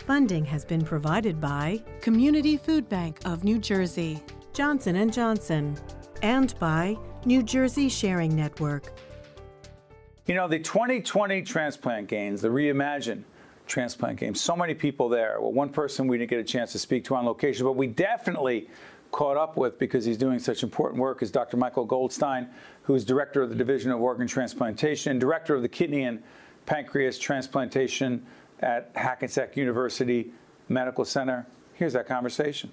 Funding has been provided by Community Food Bank of New Jersey, Johnson & Johnson, and by New Jersey Sharing Network. You know, the 2020 transplant games, the reimagined transplant games, so many people there. Well, one person we didn't get a chance to speak to on location, but we definitely caught up with because he's doing such important work is Dr. Michael Goldstein, who is director of the Division of Organ Transplantation, director of the Kidney and Pancreas Transplantation at Hackensack University Medical Center. Here's that conversation.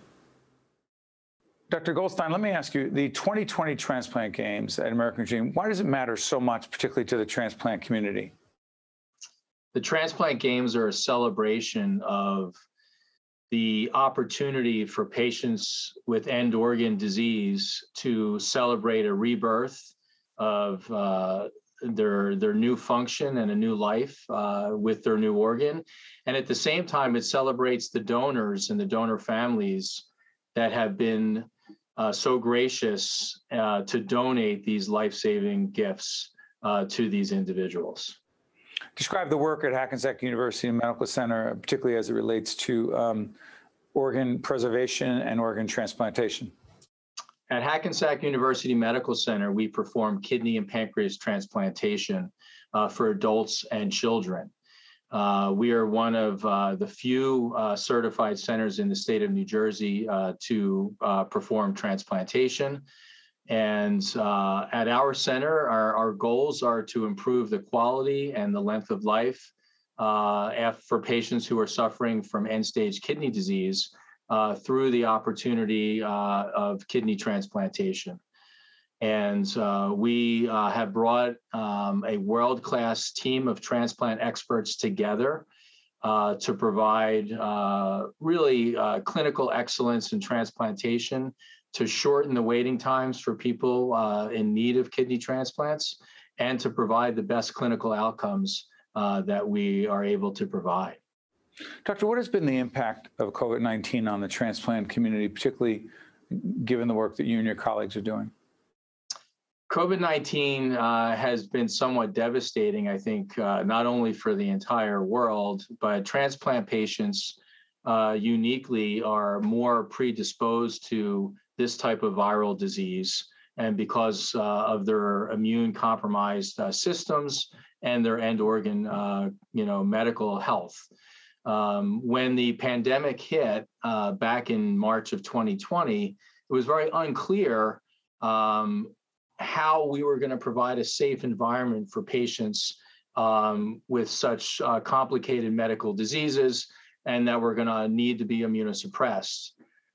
Dr. Goldstein, let me ask you, the 2020 transplant games at American Dream, why does it matter so much, particularly to the transplant community? The transplant games are a celebration of the opportunity for patients with end organ disease to celebrate a rebirth of their new function and a new life with their new organ. And at the same time, it celebrates the donors and the donor families that have been so gracious to donate these life-saving gifts to these individuals. Describe the work at Hackensack University Medical Center, particularly as it relates to organ preservation and organ transplantation. At Hackensack University Medical Center, we perform kidney and pancreas transplantation for adults and children. We are one of the few certified centers in the state of New Jersey to perform transplantation. And at our center, our goals are to improve the quality and the length of life for patients who are suffering from end-stage kidney disease through the opportunity of kidney transplantation. And we have brought a world-class team of transplant experts together to provide really clinical excellence in transplantation, to shorten the waiting times for people in need of kidney transplants, and to provide the best clinical outcomes that we are able to provide. Doctor, what has been the impact of COVID-19 on the transplant community, particularly given the work that you and your colleagues are doing? COVID-19 has been somewhat devastating, I think, not only for the entire world, but transplant patients uniquely are more predisposed to this type of viral disease, and because of their immune compromised systems and their end organ, medical health. When the pandemic hit back in March of 2020, it was very unclear how we were going to provide a safe environment for patients with such complicated medical diseases and that were going to need to be immunosuppressed.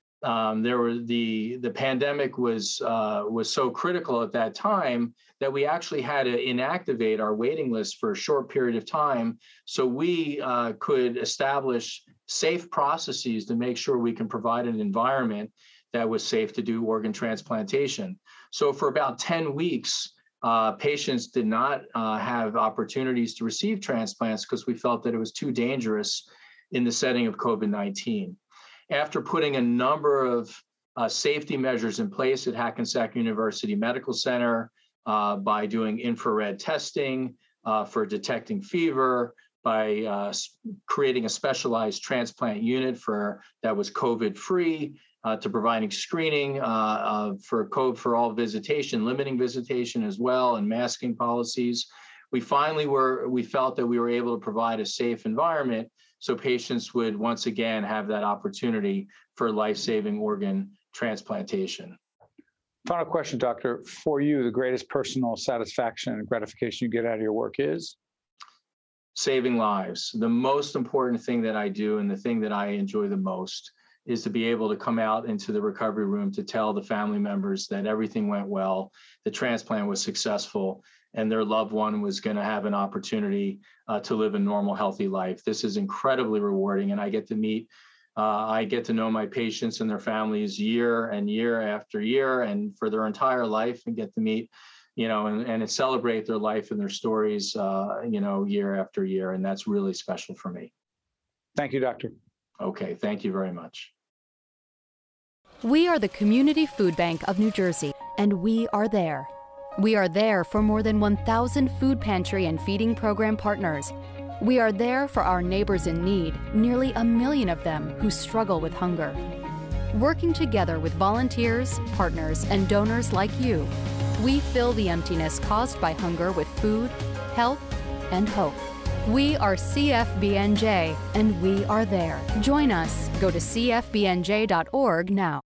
The pandemic was so critical at that time that we actually had to inactivate our waiting list for a short period of time so we could establish safe processes to make sure we can provide an environment that was safe to do organ transplantation. So for about 10 weeks, patients did not have opportunities to receive transplants because we felt that it was too dangerous in the setting of COVID-19. After putting a number of safety measures in place at Hackensack University Medical Center by doing infrared testing for detecting fever, by creating a specialized transplant unit that was COVID-free, to providing screening for all visitation, limiting visitation as well, and masking policies. We felt that we were able to provide a safe environment so patients would once again have that opportunity for life-saving organ transplantation. Final question, Doctor. For you, the greatest personal satisfaction and gratification you get out of your work is? Saving lives. The most important thing that I do and the thing that I enjoy the most is to be able to come out into the recovery room to tell the family members that everything went well, the transplant was successful, and their loved one was going to have an opportunity to live a normal, healthy life. This is incredibly rewarding, and I get to know my patients and their families year and year after year, and for their entire life, and get to meet, and celebrate their life and their stories, year after year, and that's really special for me. Thank you, Doctor. Okay, thank you very much. We are the Community Food Bank of New Jersey, and we are there. We are there for more than 1,000 food pantry and feeding program partners. We are there for our neighbors in need, nearly 1 million of them who struggle with hunger. Working together with volunteers, partners, and donors like you, we fill the emptiness caused by hunger with food, help, and hope. We are CFBNJ, and we are there. Join us. Go to cfbnj.org now.